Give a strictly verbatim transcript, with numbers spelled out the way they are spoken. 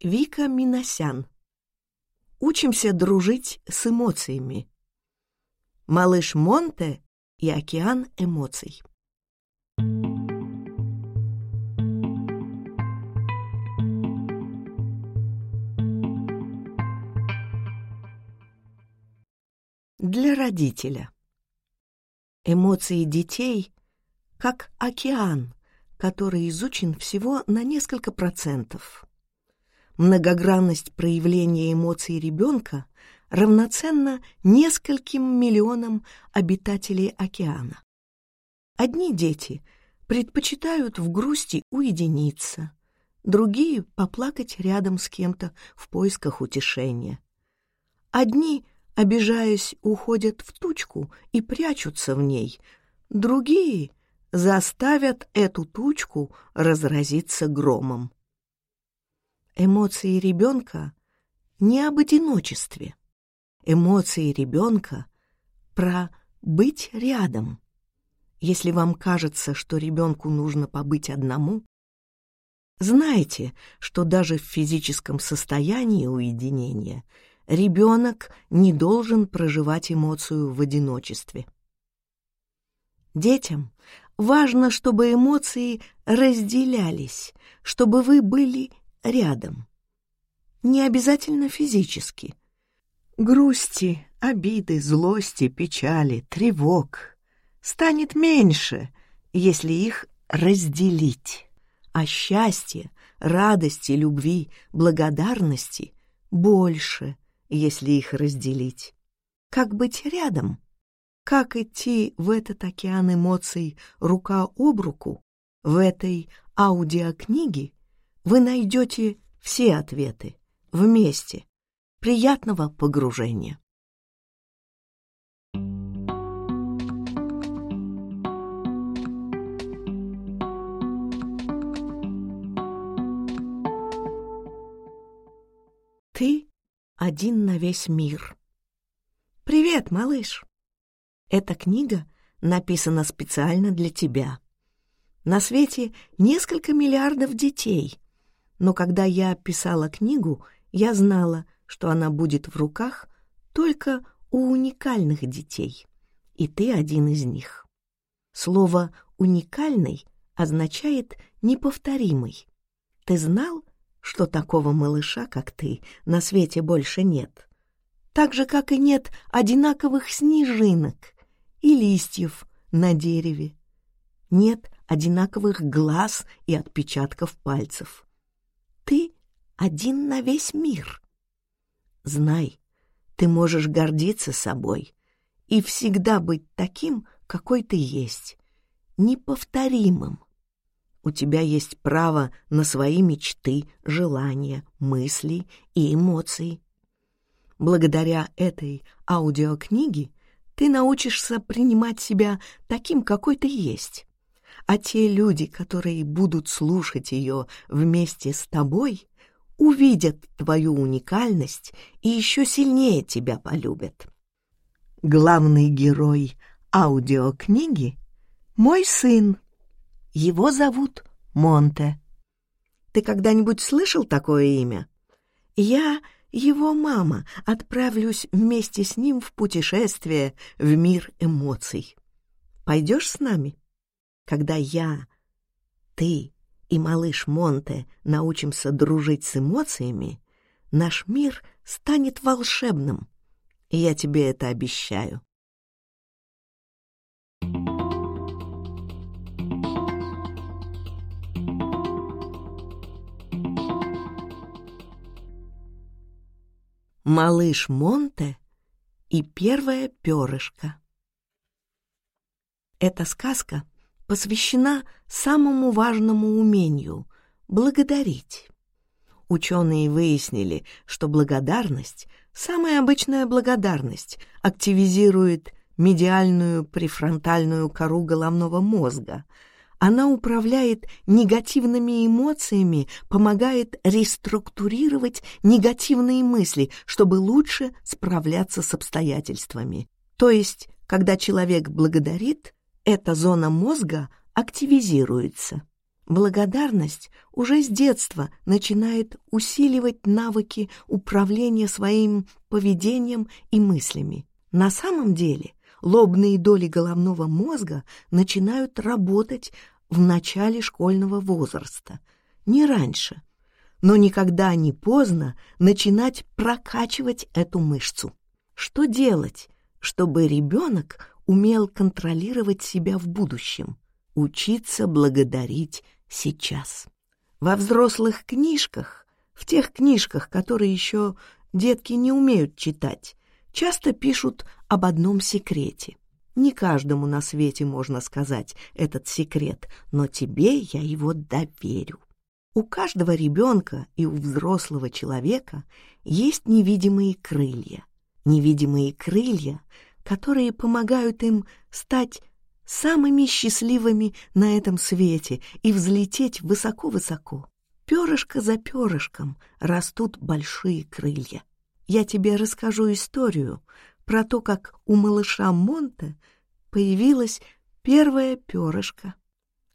Вика Минасян. Учимся дружить с эмоциями. Малыш Монте и океан эмоций. Для родителя. Эмоции детей как океан, который изучен всего на несколько процентов. Многогранность проявления эмоций ребенка равноценна нескольким миллионам обитателей океана. Одни дети предпочитают в грусти уединиться, другие — поплакать рядом с кем-то в поисках утешения. Одни, обижаясь, уходят в тучку и прячутся в ней, другие заставят эту тучку разразиться громом. Эмоции ребенка не об одиночестве. Эмоции ребенка про быть рядом. Если вам кажется, что ребенку нужно побыть одному, знайте, что даже в физическом состоянии уединения ребенок не должен проживать эмоцию в одиночестве. Детям важно, чтобы эмоции разделялись, чтобы вы были рядом. Не обязательно физически. Грусти, обиды, злости, печали, тревог станет меньше, если их разделить. А счастья, радости, любви, благодарности больше, если их разделить. Как быть рядом? Как идти в этот океан эмоций рука об руку? В этой аудиокниге вы найдете все ответы вместе. Приятного погружения! Ты один на весь мир. Привет, малыш! Эта книга написана специально для тебя. На свете несколько миллиардов детей, но когда я писала книгу, я знала, что она будет в руках только у уникальных детей, и ты один из них. Слово «уникальный» означает «неповторимый». Ты знал, что такого малыша, как ты, на свете больше нет? Так же, как и нет одинаковых снежинок и листьев на дереве. Нет одинаковых глаз и отпечатков пальцев. Ты один на весь мир. Знай, ты можешь гордиться собой и всегда быть таким, какой ты есть, неповторимым. У тебя есть право на свои мечты, желания, мысли и эмоции. Благодаря этой аудиокниге ты научишься принимать себя таким, какой ты есть. А те люди, которые будут слушать ее вместе с тобой, увидят твою уникальность и еще сильнее тебя полюбят. Главный герой аудиокниги — мой сын. Его зовут Монте. Ты когда-нибудь слышал такое имя? Я, его мама, отправлюсь вместе с ним в путешествие в мир эмоций. Пойдешь с нами? Когда я, ты и малыш Монте научимся дружить с эмоциями, наш мир станет волшебным, и я тебе это обещаю. Малыш Монте и первое перышко. Эта сказка посвящена самому важному умению — благодарить. Ученые выяснили, что благодарность, самая обычная благодарность, активизирует медиальную префронтальную кору головного мозга. Она управляет негативными эмоциями, помогает реструктурировать негативные мысли, чтобы лучше справляться с обстоятельствами. То есть, когда человек благодарит, эта зона мозга активизируется. Благодарность уже с детства начинает усиливать навыки управления своим поведением и мыслями. На самом деле лобные доли головного мозга начинают работать в начале школьного возраста, не раньше, но никогда не поздно начинать прокачивать эту мышцу. Что делать, чтобы ребенок умел контролировать себя в будущем? Учиться благодарить сейчас. Во взрослых книжках, в тех книжках, которые еще детки не умеют читать, часто пишут об одном секрете. Не каждому на свете можно сказать этот секрет, но тебе я его доверю. У каждого ребенка и у взрослого человека есть невидимые крылья. Невидимые крылья, которые помогают им стать самыми счастливыми на этом свете и взлететь высоко-высоко. Перышко за перышком растут большие крылья. Я тебе расскажу историю про то, как у малыша Монте появилось первое перышко.